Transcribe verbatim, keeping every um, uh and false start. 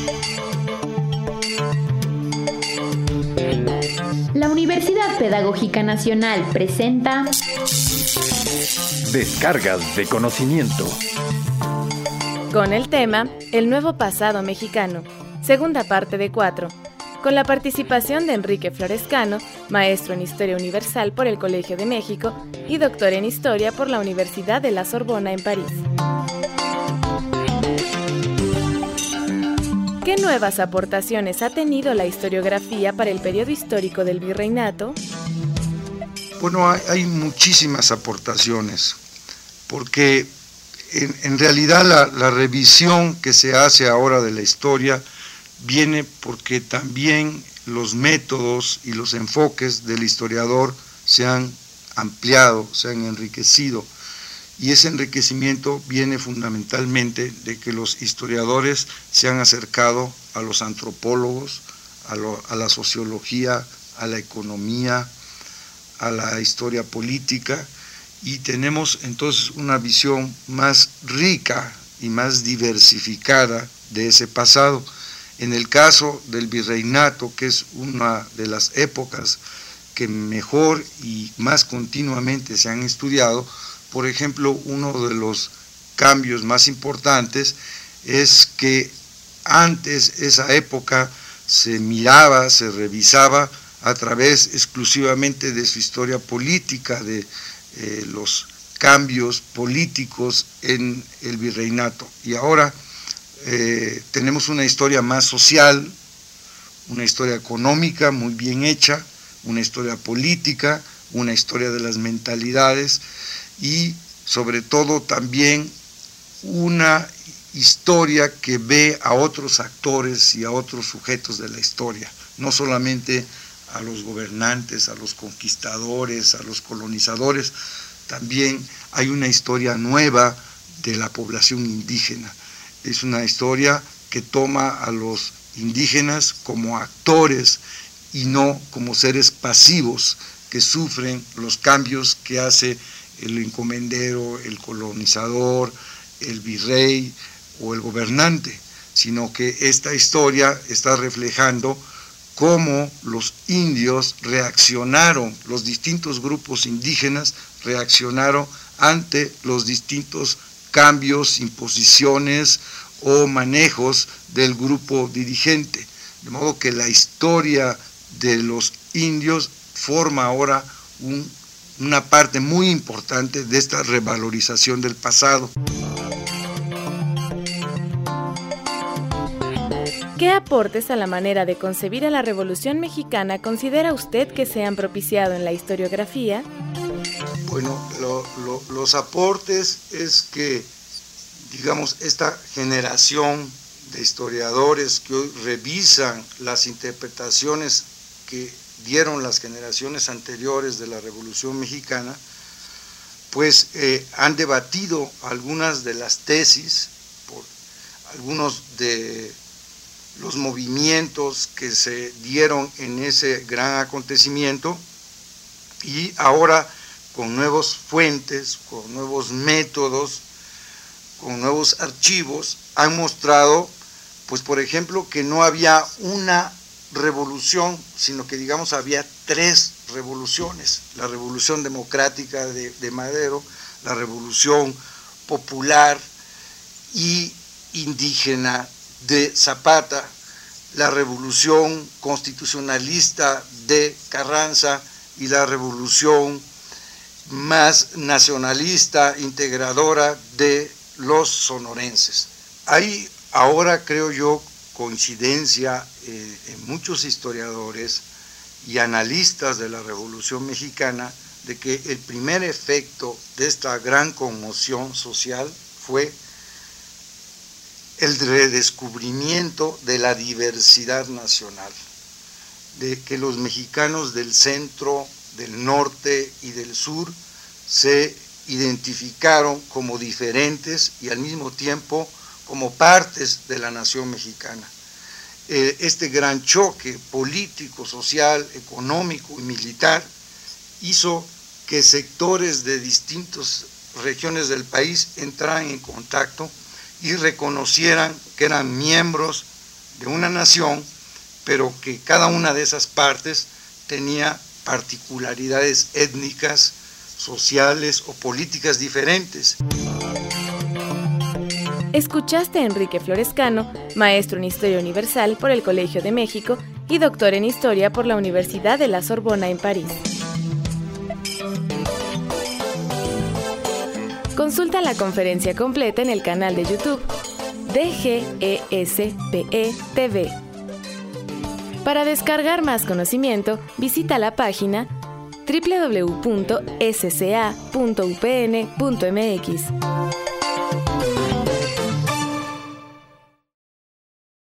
La Universidad Pedagógica Nacional presenta Descargas de conocimiento. Con el tema El nuevo pasado mexicano, segunda parte de cuatro, con la participación de Enrique Florescano, maestro en Historia Universal por el Colegio de México y doctor en Historia por la Universidad de la Sorbona en París. ¿Qué nuevas aportaciones ha tenido la historiografía para el periodo histórico del virreinato? Bueno, hay, hay muchísimas aportaciones, porque en, en realidad la, la revisión que se hace ahora de la historia viene porque también los métodos y los enfoques del historiador se han ampliado, se han enriquecido, y ese enriquecimiento viene fundamentalmente de que los historiadores se han acercado a los antropólogos, a, lo, a la sociología, a la economía, a la historia política, y tenemos entonces una visión más rica y más diversificada de ese pasado. En el caso del virreinato, que es una de las épocas que mejor y más continuamente se han estudiado, por ejemplo, uno de los cambios más importantes es que antes esa época se miraba, se revisaba a través exclusivamente de su historia política, de eh, los cambios políticos en el virreinato. Y ahora eh, tenemos una historia más social, una historia económica muy bien hecha, una historia política, una historia de las mentalidades y sobre todo también una historia que ve a otros actores y a otros sujetos de la historia, no solamente a los gobernantes, a los conquistadores, a los colonizadores. También hay una historia nueva de la población indígena. Es una historia que toma a los indígenas como actores y no como seres pasivos que sufren los cambios que hace el encomendero, el colonizador, el virrey o el gobernante, sino que esta historia está reflejando cómo los indios reaccionaron, los distintos grupos indígenas reaccionaron ante los distintos cambios, imposiciones o manejos del grupo dirigente. De modo que la historia de los indios forma ahora un, una parte muy importante de esta revalorización del pasado. ¿Qué aportes a la manera de concebir a la Revolución Mexicana considera usted que se han propiciado en la historiografía? Bueno, lo, lo, los aportes es que, digamos, esta generación de historiadores que hoy revisan las interpretaciones que dieron las generaciones anteriores de la Revolución Mexicana, pues eh, han debatido algunas de las tesis, por algunos de los movimientos que se dieron en ese gran acontecimiento, y ahora con nuevas fuentes, con nuevos métodos, con nuevos archivos, han mostrado, pues por ejemplo, que no había una revolución, sino que digamos había tres revoluciones: la revolución democrática de, de Madero, la revolución popular y indígena de Zapata, la revolución constitucionalista de Carranza y la revolución más nacionalista, integradora de los sonorenses. Hay ahora, creo yo, coincidencia eh, en muchos historiadores y analistas de la Revolución Mexicana de que el primer efecto de esta gran conmoción social fue el redescubrimiento de la diversidad nacional, de que los mexicanos del centro, del norte y del sur se identificaron como diferentes y al mismo tiempo como partes de la nación mexicana. Eh, este gran choque político, social, económico y militar hizo que sectores de distintas regiones del país entraran en contacto y reconocieran que eran miembros de una nación, pero que cada una de esas partes tenía particularidades étnicas, sociales o políticas diferentes. Escuchaste a Enrique Florescano, maestro en Historia Universal por el Colegio de México y doctor en Historia por la Universidad de la Sorbona en París. Consulta la conferencia completa en el canal de YouTube D G E S P E T V. Para descargar más conocimiento, visita la página doble u doble u doble u punto s c a punto u p n punto m x.